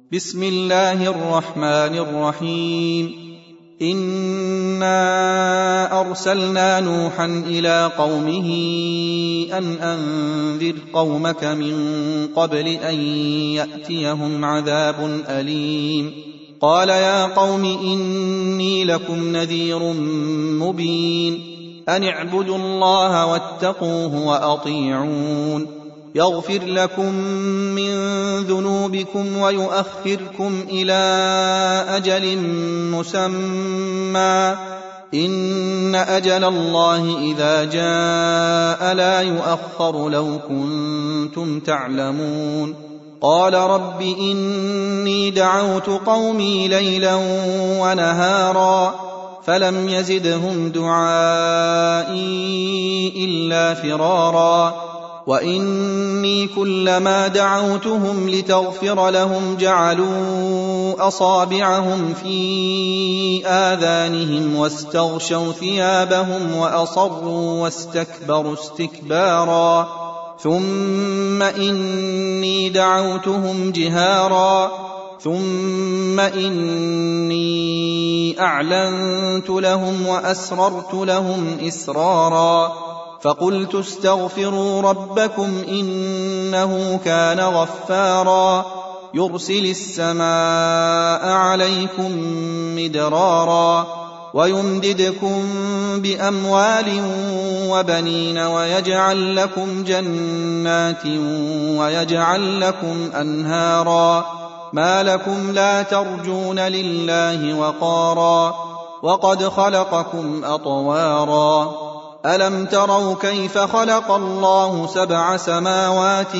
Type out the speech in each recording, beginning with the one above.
بسم الله الرحمن الرحيم. إنا أرسلنا نوحا إلى قومه أن أنذر قومك من قبل أن يأتيهم عذاب أليم. قال يا قوم إني لكم نذير مبين. أن اعبدوا الله واتقوه وأطيعون. يغفر لكم من ذنوبكم ويؤخركم إلى أجل مسمى. إن أجل الله إذا جاء لا يؤخر لو كنتم تعلمون. قال رب إني دعوت قومي ليلا ونهارا فلم يزدهم دعائي إلا فرارا. وإني كلما دعوتهم لتغفر لهم جعلوا أصابعهم في آذانهم واستغشوا ثيابهم وأصروا واستكبروا استكبارا. ثم إني دعوتهم جهارا ثم إني أعلنت لهم وأسررت لهم إسرارا. فقلت استغفروا ربكم إنه كان غفارا يرسل السماء عليكم مدرارا ويمددكم بأموال وبنين ويجعل لكم جنات ويجعل لكم أنهارا. ما لكم لا ترجون لله وقارا وقد خلقكم أطوارا. ألم تروا كيف خلق الله 7 سماوات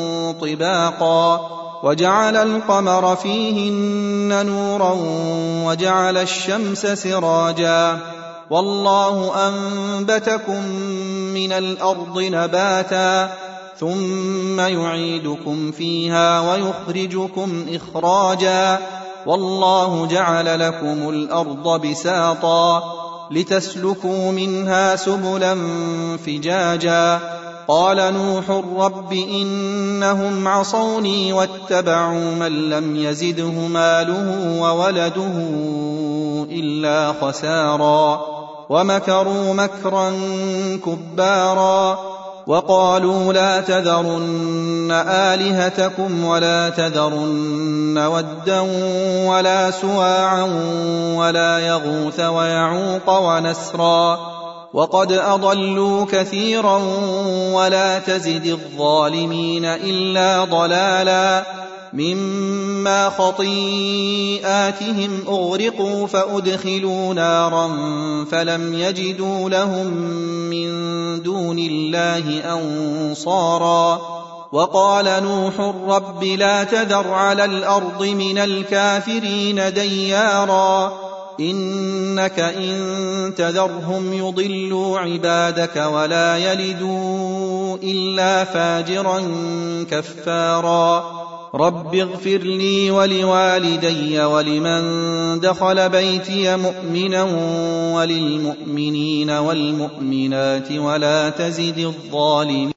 طباقا وجعل القمر فيهن نورا وجعل الشمس سراجا والله أنبتكم من الأرض نباتا ثم يعيدكم فيها ويخرجكم إخراجا والله جعل لكم الأرض بساطا لتسلكوا منها سبلا فجاجا. قال نوح رب إنهم عصوني واتبعوا من لم يزده ماله وولده إلا خسارا ومكروا مكرا كبارا. وقالوا لا تذرن آلهتكم ولا تذرن ودا ولا سواعا ولا يغوث ويعوق ونسرا وقد أضلوا كثيرا ولا تزد الظالمين إلا ضلالا. مما خطيئاتهم أغرقوا فأدخلوا نارا فلم يجدوا لهم من دون الله أنصارا. وقال نوح رب لا تذر على الأرض من الكافرين ديارا إنك إن تذرهم يضلوا عبادك ولا يلدوا إلا فاجرا كفارا. رب اغفر لي ولوالدي ولمن دخل بيتي مؤمنا وللمؤمنين والمؤمنات ولا تزد الظالمين